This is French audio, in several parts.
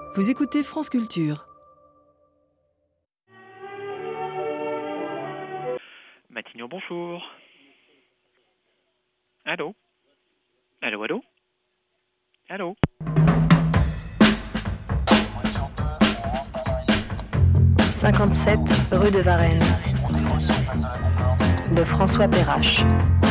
Vous écoutez France Culture. Matignon, bonjour. Allô? Allô, allô? Allô? « 57 rue de Varennes » de François Perrache.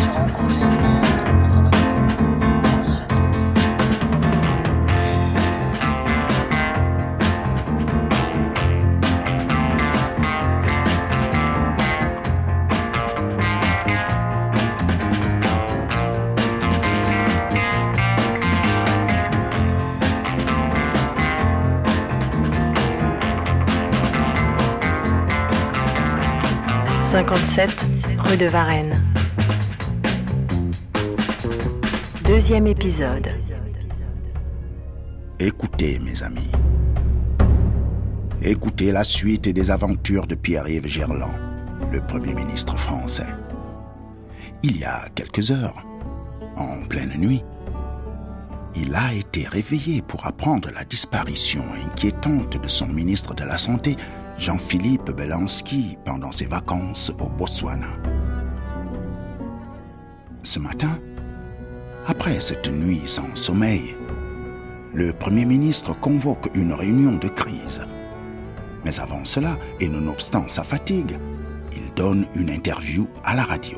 « 57 rue de Varennes » Deuxième épisode. Écoutez, mes amis. Écoutez la suite des aventures de Pierre-Yves Gerland, le Premier ministre français. Il y a quelques heures, en pleine nuit, il a été réveillé pour apprendre la disparition inquiétante de son ministre de la Santé, Jean-Philippe Belansky, pendant ses vacances au Botswana. Ce matin, après cette nuit sans sommeil, le Premier ministre convoque une réunion de crise. Mais avant cela, et nonobstant sa fatigue, il donne une interview à la radio.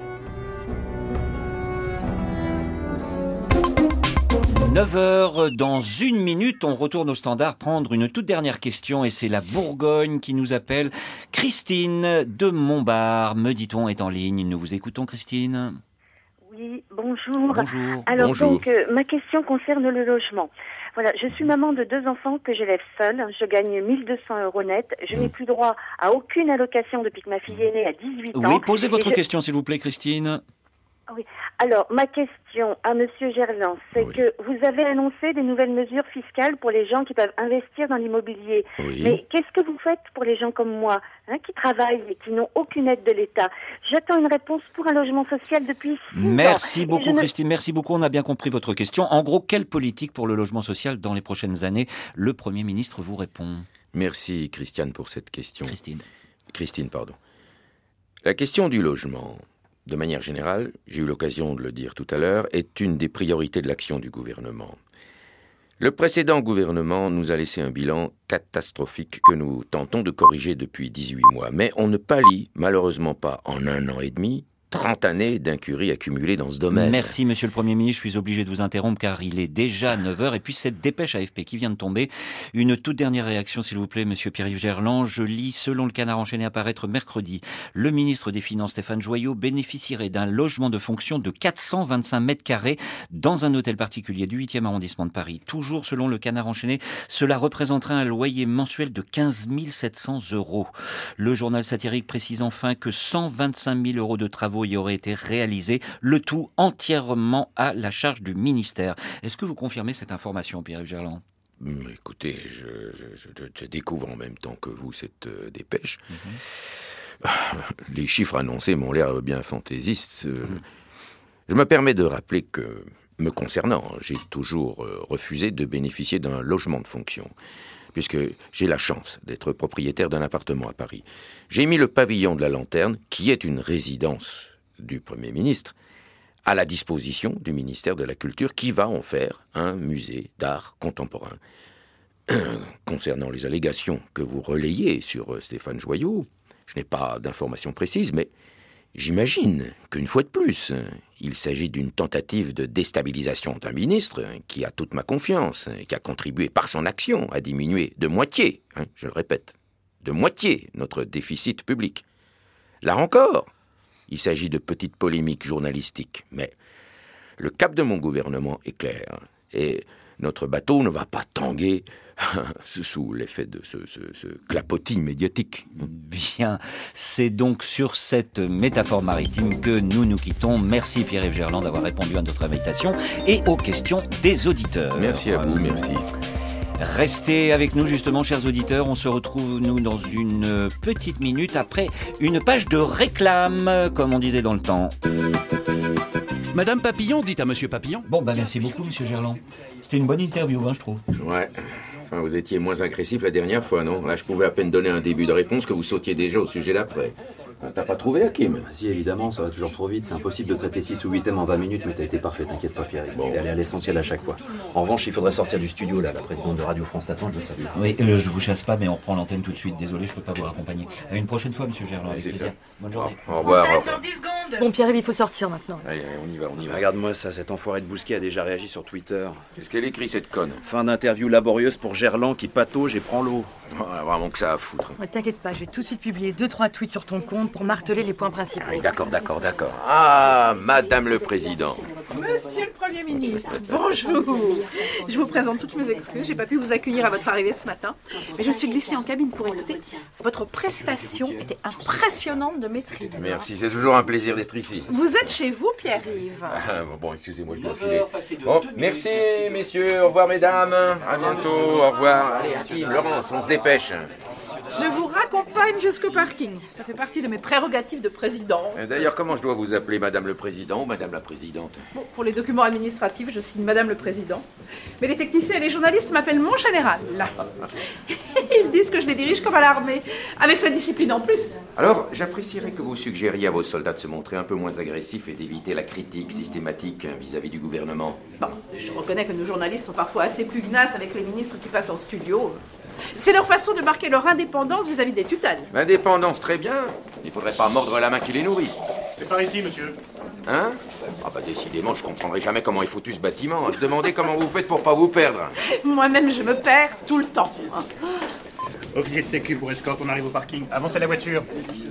9h, dans une minute, on retourne au standard prendre une toute dernière question et c'est la Bourgogne qui nous appelle. Christine de Montbard, me dit-on, est en ligne. Nous vous écoutons, Christine. Oui, bonjour. Bonjour. Alors Bonjour. donc, ma question concerne le logement. Voilà, je suis maman de 2 enfants que j'élève seule. Je gagne 1 200 € net. Je n'ai plus droit à aucune allocation depuis que ma fille est née à 18 ans. Oui, posez votre question, s'il vous plaît, Christine. Oui. Alors, ma question à Monsieur Gerland, c'est que vous avez annoncé des nouvelles mesures fiscales pour les gens qui peuvent investir dans l'immobilier. Oui. Mais qu'est-ce que vous faites pour les gens comme moi, qui travaillent et qui n'ont aucune aide de l'État? J'attends une réponse pour un logement social depuis 6 ans. Merci beaucoup, Christine. Merci beaucoup. On a bien compris votre question. En gros, quelle politique pour le logement social dans les prochaines années? Le Premier ministre vous répond. Merci, Christiane, pour cette question. Christine, pardon. La question du logement, de manière générale, j'ai eu l'occasion de le dire tout à l'heure, est une des priorités de l'action du gouvernement. Le précédent gouvernement nous a laissé un bilan catastrophique que nous tentons de corriger depuis 18 mois. Mais on ne pallie malheureusement pas en 1 an et demi 30 années d'incurie accumulées dans ce domaine. Merci, Monsieur le Premier ministre. Je suis obligé de vous interrompre car il est déjà 9h. Et puis cette dépêche AFP qui vient de tomber. Une toute dernière réaction, s'il vous plaît, Monsieur Pierre-Yves Gerland. Je lis, selon le Canard enchaîné à paraître mercredi, le ministre des Finances, Stéphane Joyot, bénéficierait d'un logement de fonction de 425 mètres carrés dans un hôtel particulier du 8e arrondissement de Paris. Toujours selon le Canard enchaîné, cela représenterait un loyer mensuel de 15 700 €. Le journal satirique précise enfin que 125 000 € de travaux y aurait été réalisé, le tout entièrement à la charge du ministère. Est-ce que vous confirmez cette information, Pierre-Yves Gerland ? Écoutez, je découvre en même temps que vous cette dépêche. Les chiffres annoncés m'ont l'air bien fantaisistes. Je me permets de rappeler que, me concernant, j'ai toujours refusé de bénéficier d'un logement de fonction, puisque j'ai la chance d'être propriétaire d'un appartement à Paris. J'ai mis le pavillon de la Lanterne, qui est une résidence du Premier ministre, à la disposition du ministère de la Culture, qui va en faire un musée d'art contemporain. Concernant les allégations que vous relayez sur Stéphane Joyot, je n'ai pas d'informations précises, mais j'imagine qu'une fois de plus, il s'agit d'une tentative de déstabilisation d'un ministre qui a toute ma confiance, qui a contribué par son action à diminuer de moitié, je le répète, de moitié notre déficit public. Là encore, il s'agit de petites polémiques journalistiques, mais le cap de mon gouvernement est clair, et notre bateau ne va pas tanguer sous l'effet de ce clapotis médiatique. Bien, c'est donc sur cette métaphore maritime que nous nous quittons. Merci Pierre-Yves Gerland d'avoir répondu à notre invitation et aux questions des auditeurs. Merci à vous, merci. Restez avec nous justement, chers auditeurs. On se retrouve, nous, dans une petite minute après une page de réclame, comme on disait dans le temps. Madame Papillon, dites à Monsieur Papillon. Bon, merci beaucoup, Monsieur Gerland. C'était une bonne interview, je trouve. Ouais. Enfin, vous étiez moins agressif la dernière fois, non? Là, je pouvais à peine donner un début de réponse que vous sautiez déjà au sujet d'après. T'as pas trouvé, Hakim? Si, évidemment, ça va toujours trop vite. C'est impossible de traiter 6 ou 8 thèmes en 20 minutes, mais t'as été parfait, t'inquiète pas, Pierre. Il est allé à l'essentiel à chaque fois. En revanche, il faudrait sortir du studio, là. La présidente de Radio France t'attend, je veux savoir. Oui, je vous chasse pas, mais on reprend l'antenne tout de suite. Désolé, je peux pas vous raccompagner. À une prochaine fois, monsieur Gerland, avec plaisir. Bonne journée. Au revoir. Bon, Pierre, il faut sortir maintenant. Allez, on y va. Regarde-moi ça, cet enfoiré de Bousquet a déjà réagi sur Twitter. Qu'est-ce qu'elle écrit, cette conne? Fin d'interview laborieuse pour Gerland qui patauge et prend l'eau. Vraiment que ça à foutre. Ouais, t'inquiète pas, je vais tout de suite publier 2-3 tweets sur ton compte pour marteler les points principaux. Oui, d'accord. Ah, Madame le Président. Monsieur le Premier ministre, bonjour. Je vous présente toutes mes excuses. J'ai pas pu vous accueillir à votre arrivée ce matin, mais je me suis glissée en cabine pour écouter. Votre prestation était impressionnante de maîtrise. Merci, c'est toujours un plaisir d'être ici. Vous êtes chez vous, Pierre-Yves. Bon, excusez-moi, je dois filer. Bon, merci, messieurs. Au revoir, mesdames. À bientôt. Au revoir. Allez, Hakim, Laurence, on se dépêche. Je vous raccompagne jusqu'au parking. Ça fait partie de mes prérogatives de président. D'ailleurs, comment je dois vous appeler, Madame le Président ou Madame la Présidente? Bon, pour les documents administratifs, je signe Madame le Président. Mais les techniciens et les journalistes m'appellent mon général. Ils disent que je les dirige comme à l'armée, avec la discipline en plus. Alors, j'apprécierais que vous suggériez à vos soldats de se montrer un peu moins agressifs et d'éviter la critique systématique vis-à-vis du gouvernement. Bon, je reconnais que nos journalistes sont parfois assez pugnaces avec les ministres qui passent en studio. C'est leur façon de marquer leur indépendance vis-à-vis des tutelles. L'indépendance, très bien. Il faudrait pas mordre la main qui les nourrit. C'est par ici, monsieur. Hein? Ah bah décidément, je comprendrai jamais comment est foutu ce bâtiment. Je demandais comment vous faites pour pas vous perdre. Moi-même, je me perds tout le temps. Officier de sécu pour escorte, on arrive au parking. Avancez la voiture.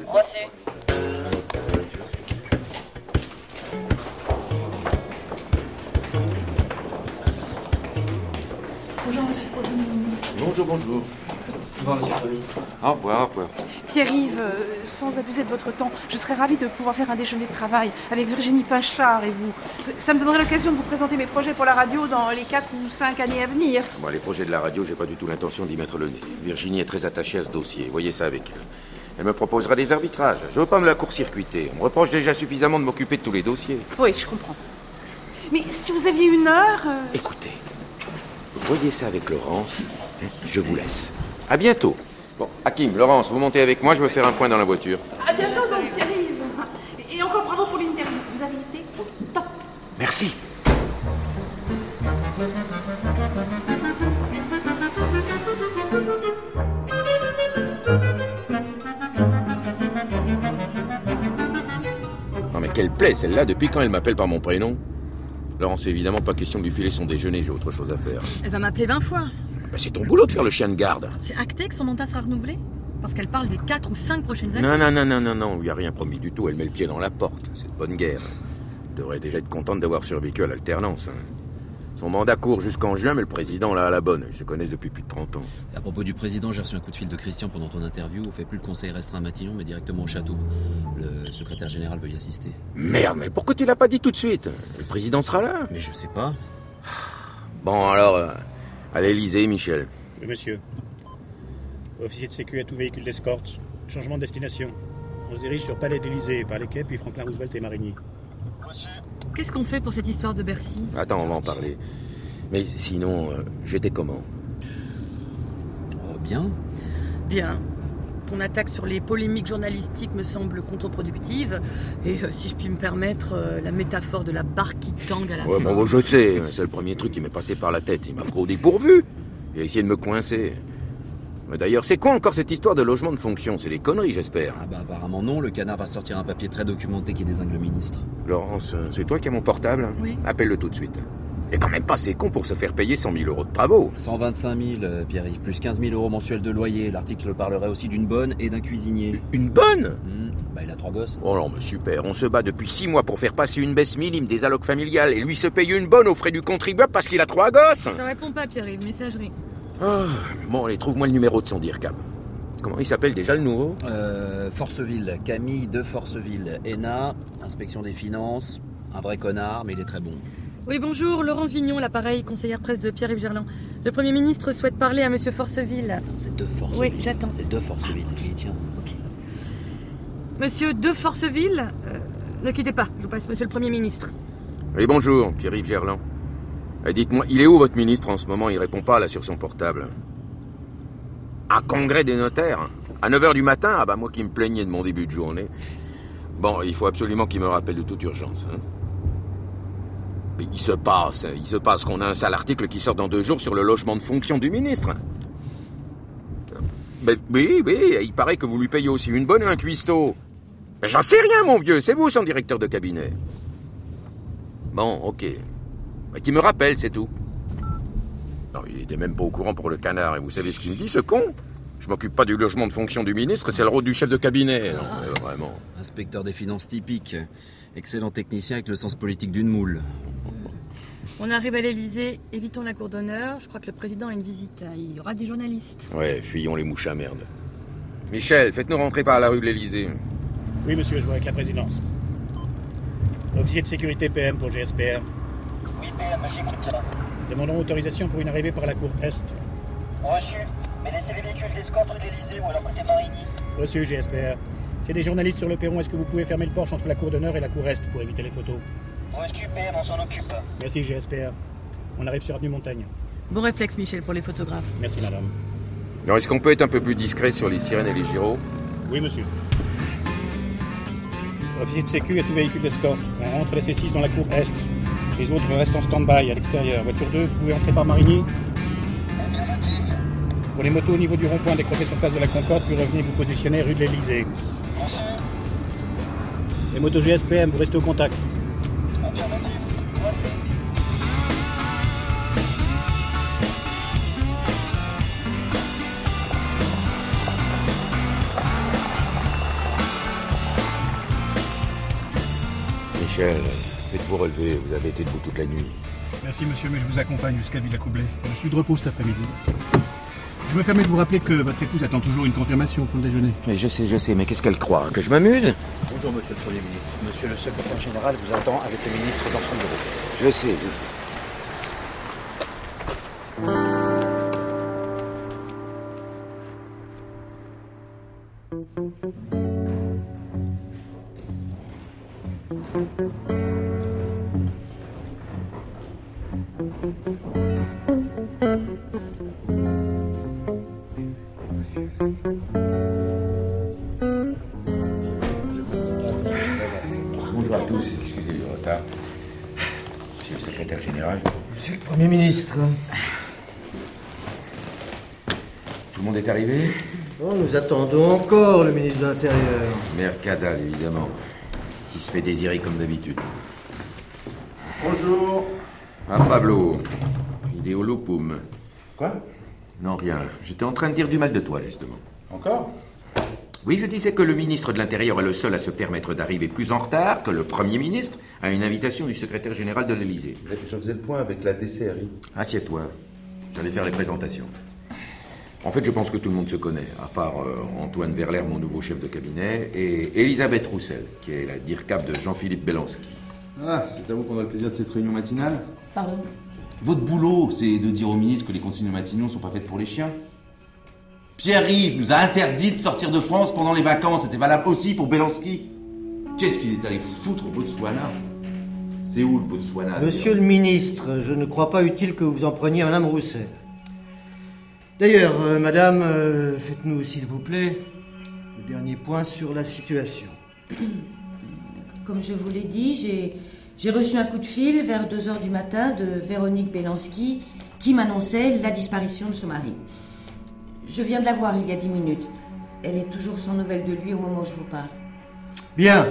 Bonjour, monsieur le Premier ministre. Bonjour. Bonjour, monsieur le Premier ministre. Au revoir. Pierre-Yves, sans abuser de votre temps, je serais ravie de pouvoir faire un déjeuner de travail avec Virginie Pinchard et vous. Ça me donnerait l'occasion de vous présenter mes projets pour la radio dans les 4 ou 5 années à venir. Moi, les projets de la radio, j'ai pas du tout l'intention d'y mettre le nez. Virginie est très attachée à ce dossier. Voyez ça avec elle. Elle me proposera des arbitrages. Je veux pas me la court-circuiter. On me reproche déjà suffisamment de m'occuper de tous les dossiers. Oui, je comprends. Mais si vous aviez une heure... Écoutez, voyez ça avec Laurence. Je vous laisse. À bientôt. Bon, Hakim, Laurence, vous montez avec moi, je veux faire un point dans la voiture. À bientôt donc, Pierre-Yves. Et encore bravo pour l'interview. Vous avez été au top. Merci. Non mais quelle plaie celle-là, depuis quand elle m'appelle par mon prénom? Laurence, c'est évidemment pas question de lui filer son déjeuner, j'ai autre chose à faire. Elle va m'appeler 20 fois. Bah, c'est ton boulot de faire le chien de garde. C'est acté que son mandat sera renouvelé? Parce qu'elle parle des 4 ou 5 prochaines années. Non, on lui a rien promis du tout, elle met le pied dans la porte. C'est de bonne guerre. Elle devrait déjà être contente d'avoir survécu à l'alternance. Son mandat court jusqu'en juin, mais le président l'a à la bonne. Ils se connaissent depuis plus de 30 ans. À propos du président, j'ai reçu un coup de fil de Christian pendant ton interview. On fait plus le conseil restreint à Matignon, mais directement au château. Le secrétaire général veut y assister. Merde, mais pourquoi tu l'as pas dit tout de suite? Le président sera là. Mais je sais pas. Bon, alors, à l'Élysée, Michel. Oui, monsieur. Officier de sécu à tout véhicule d'escorte. Changement de destination. On se dirige sur Palais d'Élysée, par les quais, puis Franklin Roosevelt et Marigny. Qu'est-ce qu'on fait pour cette histoire de Bercy? Attends, on va en parler. Mais sinon, j'étais comment? Oh, bien. Bien. Ton attaque sur les polémiques journalistiques me semble contre-productive. Et si je puis me permettre, la métaphore de la barque qui tangue à la fin. Bon, je sais. C'est le premier truc qui m'est passé par la tête. Il m'a pris au dépourvu. Il a essayé de me coincer. D'ailleurs, c'est quoi encore cette histoire de logement de fonction? C'est des conneries, j'espère. Ah bah apparemment non, le canard va sortir un papier très documenté qui désigne le ministre. Laurence, c'est toi qui as mon portable? Oui. Appelle-le tout de suite. Et quand même pas assez con pour se faire payer 100 000 euros de travaux. 125 000, Pierre-Yves, plus 15 000 euros mensuels de loyer. L'article parlerait aussi d'une bonne et d'un cuisinier. Une bonne? Bah il a 3 gosses. Oh non, mais super, on se bat depuis 6 mois pour faire passer une baisse minime des allocs familiales et lui se paye une bonne aux frais du contribuable parce qu'il a 3 gosses. Ça répond pas, Pierre-Yves, messagerie. Bon, allez, trouve-moi le numéro de son DIRCAB. Comment il s'appelle déjà le nouveau? Forceville, Camille de Forceville. ENA, inspection des finances. Un vrai connard, mais il est très bon. Oui, bonjour, Laurence Vignon, l'appareil, conseillère presse de Pierre-Yves Gerland. Le Premier ministre souhaite parler à monsieur Forceville. Attends, c'est de Forceville. Oui, j'attends. C'est de Forceville. Il y tient. Ok. Monsieur de Forceville, ne quittez pas, je vous passe monsieur le Premier ministre. Oui, bonjour, Pierre-Yves Gerland. Dites-moi, il est où votre ministre en ce moment? Il répond pas là sur son portable. Un congrès des notaires. À 9h du matin, ah bah moi qui me plaignais de mon début de journée. Bon, il faut absolument qu'il me rappelle de toute urgence. Hein. Mais il se passe qu'on a un sale article qui sort dans 2 jours sur le logement de fonction du ministre. Mais oui, il paraît que vous lui payez aussi une bonne et un cuistot. Mais j'en sais rien, mon vieux, c'est vous son directeur de cabinet. Bon, ok. Mais qu'il me rappelle, c'est tout. Non, il était même pas au courant pour le canard, et vous savez ce qu'il me dit, ce con ? Je m'occupe pas du logement de fonction du ministre, c'est le rôle du chef de cabinet. Non, vraiment. Inspecteur des finances typique. Excellent technicien avec le sens politique d'une moule. On arrive à l'Elysée, évitons la cour d'honneur. Je crois que le président a une visite. Il y aura des journalistes. Ouais, fuyons les mouches à merde. Michel, faites-nous rentrer par la rue de l'Elysée. Oui, monsieur, je vois avec la présidence. Officier de sécurité PM pour GSPR. Oui, PM, j'écoute. Demandons autorisation pour une arrivée par la cour Est. Reçu. Mais laissez les véhicules d'escorte rue de l'Elysée ou alors côté Marigny. Reçu, GSPR. S'il y a des journalistes sur le perron, est-ce que vous pouvez fermer le porche entre la cour d'honneur et la cour Est pour éviter les photos? Reçu, PM, on s'en occupe. Merci, GSPR. On arrive sur avenue Montagne. Bon réflexe, Michel, pour les photographes. Merci, madame. Alors, est-ce qu'on peut être un peu plus discret sur les sirènes et les gyros? Oui, monsieur. Officier de sécu et tout véhicule d'escorte. On rentre les C6 dans la cour Est. Les autres restent en stand-by à l'extérieur. Voiture 2, vous pouvez entrer par Marigny. Pour les motos au niveau du rond-point décroché sur place de la Concorde, puis revenez vous positionner rue de l'Elysée. Les motos GSPM, vous restez au contact. Michel, faites-vous relever, vous avez été debout toute la nuit. Merci monsieur, mais je vous accompagne jusqu'à Villacoublay. Je suis de repos cet après-midi. Je me permets de vous rappeler que votre épouse attend toujours une confirmation pour le déjeuner. Mais je sais, mais qu'est-ce qu'elle croit? Que je m'amuse? Bonjour monsieur le Premier ministre. Monsieur le secrétaire général vous attend avec le ministre dans son bureau. Je sais. Bonjour à tous, excusez le retard. Monsieur le secrétaire général. Monsieur le Premier ministre. Tout le monde est arrivé? Oh, nous attendons encore le ministre de l'Intérieur. Mercadal, évidemment. Qui se fait désirer comme d'habitude. Bonjour. Ah, Pablo. Idéolopum. Quoi? Non, rien. J'étais en train de dire du mal de toi, justement. Encore? Oui, je disais que le ministre de l'Intérieur est le seul à se permettre d'arriver plus en retard que le Premier ministre à une invitation du secrétaire général de l'Élysée. Je faisais le point avec la DCRI. Assieds-toi. J'allais faire les présentations. En fait, je pense que tout le monde se connaît, à part Antoine Verler, mon nouveau chef de cabinet, et Elisabeth Roussel, qui est la DIRCAP de Jean-Philippe Belansky. Ah, c'est à vous qu'on a le plaisir de cette réunion matinale. Pardon? Votre boulot, c'est de dire au ministre que les consignes matinaux sont pas faites pour les chiens. Pierre-Yves nous a interdit de sortir de France pendant les vacances. C'était valable aussi pour Belansky. Qu'est-ce qu'il est allé foutre au Botswana? C'est où le Botswana? Monsieur le ministre, je ne crois pas utile que vous en preniez à Madame Roussel. D'ailleurs, madame, faites-nous, s'il vous plaît, le dernier point sur la situation. Comme je vous l'ai dit, j'ai reçu un coup de fil vers 2h du matin de Véronique Belansky qui m'annonçait la disparition de son mari. Je viens de la voir il y a 10 minutes. Elle est toujours sans nouvelles de lui au moment où je vous parle. Bien.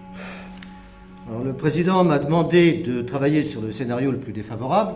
Alors, le président m'a demandé de travailler sur le scénario le plus défavorable.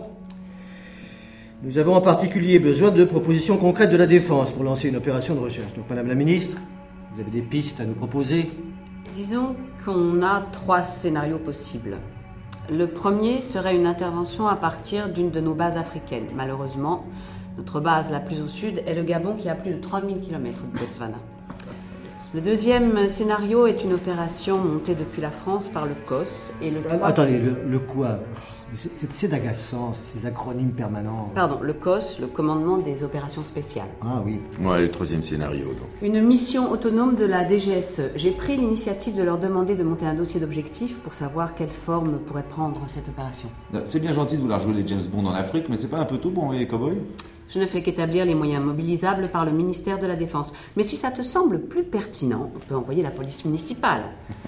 Nous avons en particulier besoin de propositions concrètes de la défense pour lancer une opération de recherche. Donc, Madame la Ministre, vous avez des pistes à nous proposer? Disons qu'on a 3 scénarios possibles. Le premier serait une intervention à partir d'une de nos bases africaines. Malheureusement, notre base la plus au sud est le Gabon qui est à plus de 3000 km de Botswana. Le deuxième scénario est une opération montée depuis la France par le COS et le... Attendez, le quoi? C'est agaçant, ces acronymes permanents. Pardon, le COS, le commandement des opérations spéciales. Ah oui. Ouais, le troisième scénario, donc. Une mission autonome de la DGSE. J'ai pris l'initiative de leur demander de monter un dossier d'objectifs pour savoir quelle forme pourrait prendre cette opération. C'est bien gentil de vouloir jouer les James Bond en Afrique, mais c'est pas un peu tôt pour envoyer les cow-boys? Je ne fais qu'établir les moyens mobilisables par le ministère de la Défense. Mais si ça te semble plus pertinent, on peut envoyer la police municipale.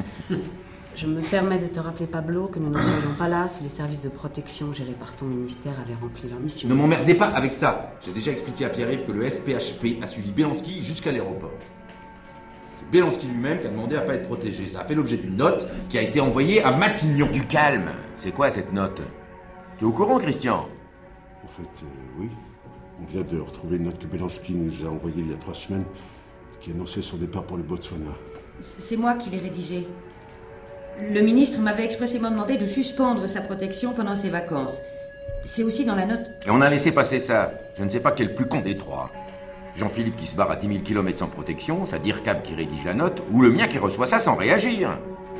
Je me permets de te rappeler, Pablo, que nous ne serions pas là si les services de protection gérés par ton ministère avaient rempli leur mission. Ne m'emmerdez pas avec ça. J'ai déjà expliqué à Pierre-Yves que le SPHP a suivi Bélansky jusqu'à l'aéroport. C'est Bélansky lui-même qui a demandé à pas être protégé. Ça a fait l'objet d'une note qui a été envoyée à Matignon. Du calme. C'est quoi cette note? Tu es au courant, Christian? En fait, oui. On vient de retrouver une note que Bélansky nous a envoyée il y a 3 semaines, qui annonçait son départ pour le Botswana. C'est moi qui l'ai rédigée. Le ministre m'avait expressément demandé de suspendre sa protection pendant ses vacances. C'est aussi dans la note... Et on a laissé passer ça. Je ne sais pas qui est le plus con des trois. Jean-Philippe qui se barre à 10 000 km sans protection, sa DIRCAB qui rédige la note, ou le mien qui reçoit ça sans réagir.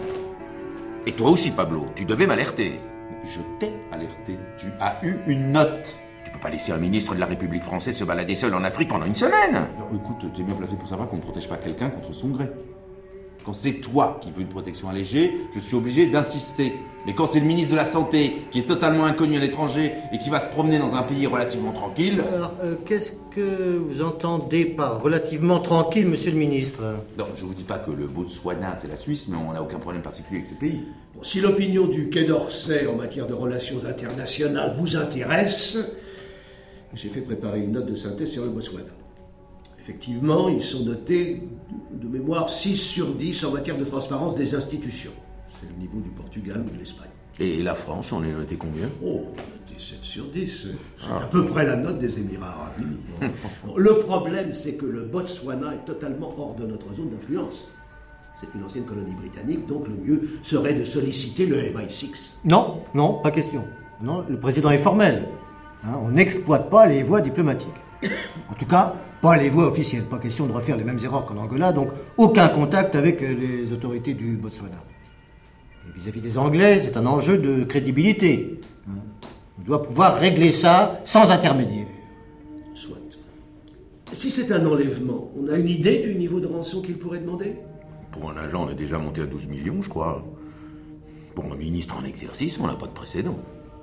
Et toi aussi, Pablo, tu devais m'alerter. Je t'ai alerté. Tu as eu une note. Tu peux pas laisser un ministre de la République française se balader seul en Afrique pendant une semaine. Non, écoute, t'es bien placé pour savoir qu'on ne protège pas quelqu'un contre son gré. Quand c'est toi qui veux une protection allégée, je suis obligé d'insister. Mais quand c'est le ministre de la Santé, qui est totalement inconnu à l'étranger et qui va se promener dans un pays relativement tranquille... Alors, qu'est-ce que vous entendez par relativement tranquille, monsieur le ministre? Non, je vous dis pas que le Botswana, c'est la Suisse, mais on n'a aucun problème particulier avec ce pays. Bon, si l'opinion du Quai d'Orsay en matière de relations internationales vous intéresse, j'ai fait préparer une note de synthèse sur le Botswana. Effectivement, ils sont notés de mémoire 6 sur 10 en matière de transparence des institutions. C'est le niveau du Portugal ou de l'Espagne. Et la France, on est noté combien? Oh, on est noté 7 sur 10. C'est à peu près la note des Émirats Arabes Unis. Bon, le problème, c'est que le Botswana est totalement hors de notre zone d'influence. C'est une ancienne colonie britannique, donc le mieux serait de solliciter le MI6. Non, pas question. Non, le président est formel. On n'exploite pas les voies diplomatiques. En tout cas, pas les voies officielles. Pas question de refaire les mêmes erreurs qu'en Angola, donc aucun contact avec les autorités du Botswana. Et vis-à-vis des Anglais, c'est un enjeu de crédibilité. On doit pouvoir régler ça sans intermédiaire. Soit. Si c'est un enlèvement, on a une idée du niveau de rançon qu'il pourrait demander? Pour un agent, on est déjà monté à 12 millions, je crois. Pour un ministre en exercice, on n'a pas de précédent.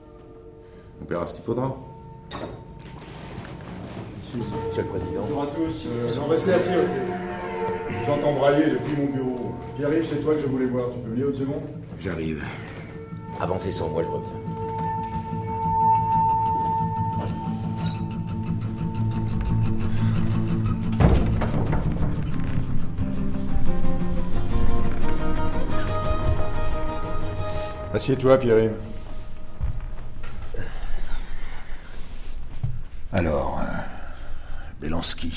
On verra ce qu'il faudra. Monsieur le Président. Bonjour à tous. On va rester assis. J'entends brailler depuis mon bureau. Pierre-Yves, c'est toi que je voulais voir. Tu peux venir une seconde? J'arrive. Avancez sans moi, je reviens. Assieds-toi, Pierre-Yves. Alors, Bélansky.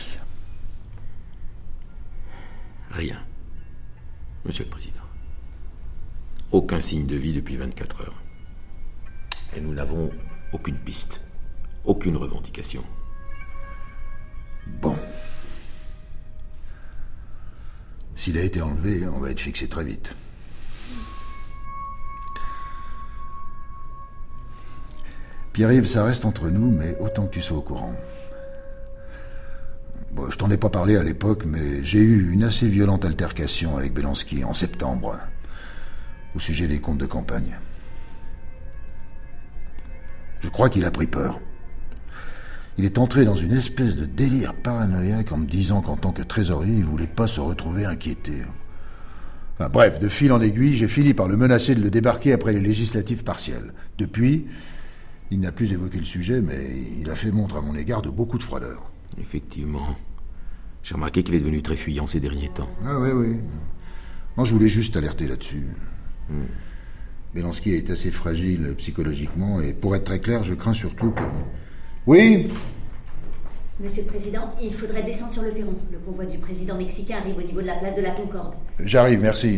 Rien. Monsieur le Président. Aucun signe de vie depuis 24 heures. Et nous n'avons aucune piste. Aucune revendication. Bon. S'il a été enlevé, on va être fixé très vite. Pierre-Yves, ça reste entre nous, mais autant que tu sois au courant. Bon, je t'en ai pas parlé à l'époque, mais j'ai eu une assez violente altercation avec Bélansky en septembre, au sujet des comptes de campagne. Je crois qu'il a pris peur. Il est entré dans une espèce de délire paranoïaque en me disant qu'en tant que trésorier, il voulait pas se retrouver inquiété. Enfin, bref, de fil en aiguille, j'ai fini par le menacer de le débarquer après les législatives partielles. Depuis, il n'a plus évoqué le sujet, mais il a fait montre à mon égard de beaucoup de froideur. Effectivement. J'ai remarqué qu'il est devenu très fuyant ces derniers temps. Ah oui. Moi, je voulais juste t'alerter là-dessus. Bélansky est assez fragile psychologiquement, et pour être très clair, je crains surtout que... Oui? Monsieur le Président, il faudrait descendre sur le perron. Le convoi du président mexicain arrive au niveau de la place de la Concorde. J'arrive, merci.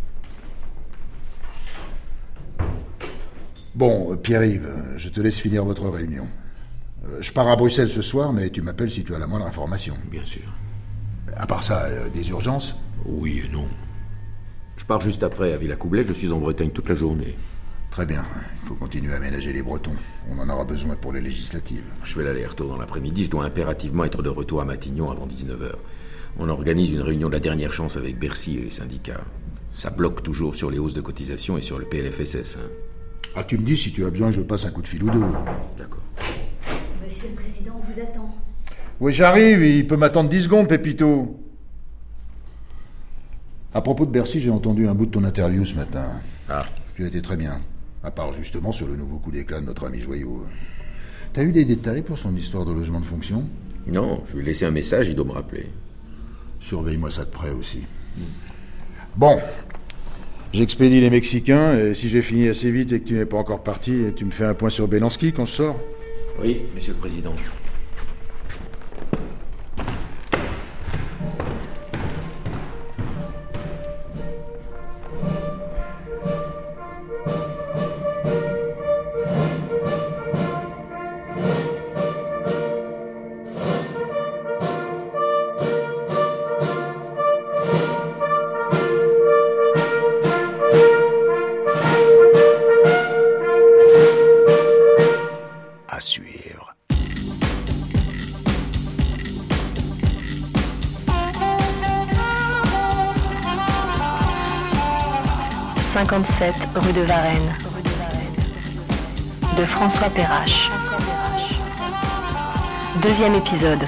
Bon, Pierre-Yves, je te laisse finir votre réunion. Je pars à Bruxelles ce soir, mais tu m'appelles si tu as la moindre information. Bien sûr. À part ça, des urgences? Oui et non. Je pars juste après à Villacoublay, je suis en Bretagne toute la journée. Très bien, il faut continuer à ménager les Bretons. On en aura besoin pour les législatives. Je fais l'aller-retour dans l'après-midi, je dois impérativement être de retour à Matignon avant 19h. On organise une réunion de la dernière chance avec Bercy et les syndicats. Ça bloque toujours sur les hausses de cotisation et sur le PLFSS. Ah, tu me dis, si tu as besoin, je passe un coup de fil ou deux. D'accord. Monsieur le Président, on vous attend. Oui, j'arrive, il peut m'attendre 10 secondes, Pépito. À propos de Bercy, j'ai entendu un bout de ton interview ce matin. Ah. Tu as été très bien. À part justement sur le nouveau coup d'éclat de notre ami Joyau. T'as eu des détails pour son histoire de logement de fonction? Non, je lui ai laissé un message, il doit me rappeler. Surveille-moi ça de près aussi. Bon. J'expédie les Mexicains, et si j'ai fini assez vite et que tu n'es pas encore parti, tu me fais un point sur Belansky quand je sors? Oui, monsieur le président. À suivre. « 57 rue de Varennes » de François Perrache. Deuxième épisode.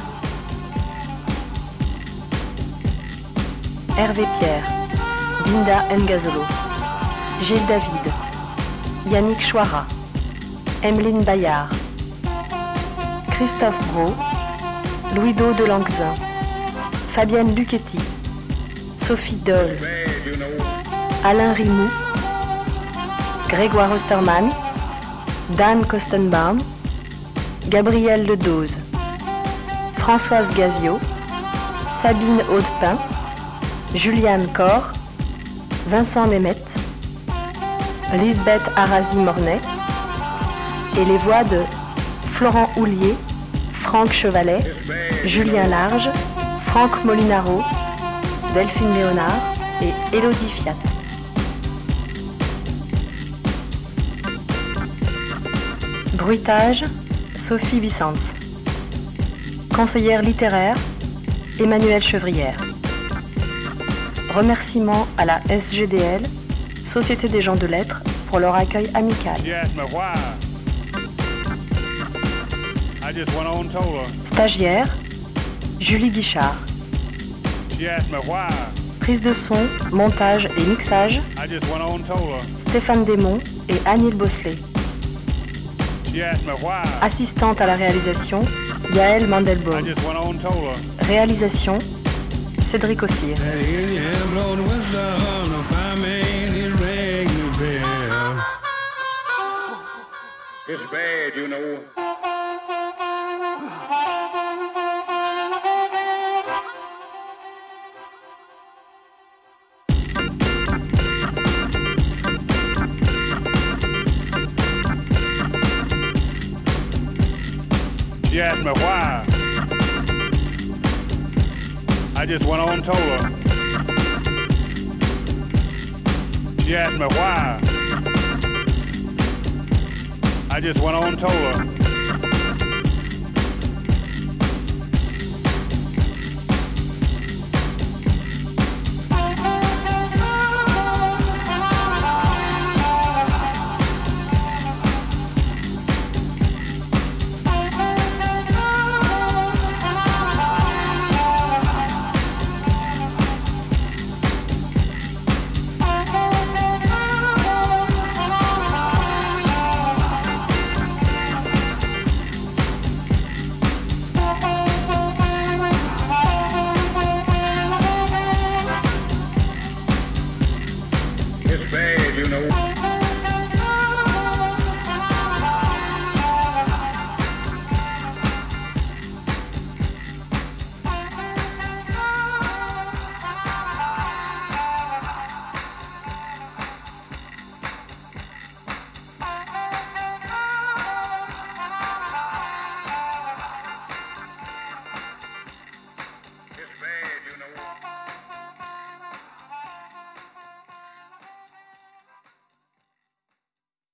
Hervé Pierre, Binda Ngazolo, Gilles David, Yannick Chouara, Emeline Bayard, Christophe Brault, Louis-Do de Langzin, Fabienne Luchetti, Sophie Doll, Alain Rimou, Grégoire Osterman, Dan Kostenbaum, Gabriel Ledoze, Françoise Gazio, Sabine Audepin, Juliane Corr, Vincent Nemeth, Lisbeth Arasi-Mornay et les voix de Florent Houlier, Franck Chevalet, Julien Large, Franck Molinaro, Delphine Léonard et Élodie Fiat. Bruitage, Sophie Vicence. Conseillère littéraire, Emmanuelle Chevrière. Remerciements à la SGDL, Société des gens de lettres, pour leur accueil amical. Stagiaire, Julie Guichard. Prise de son, montage et mixage, Stéphane Desmond et Anil Bosselet. Assistante à la réalisation, Yael Mandelbaum. Réalisation, Cédric Ossir. It's bad, you know. She asked me why. I just went on and told her. She asked me why. I just went on and told her.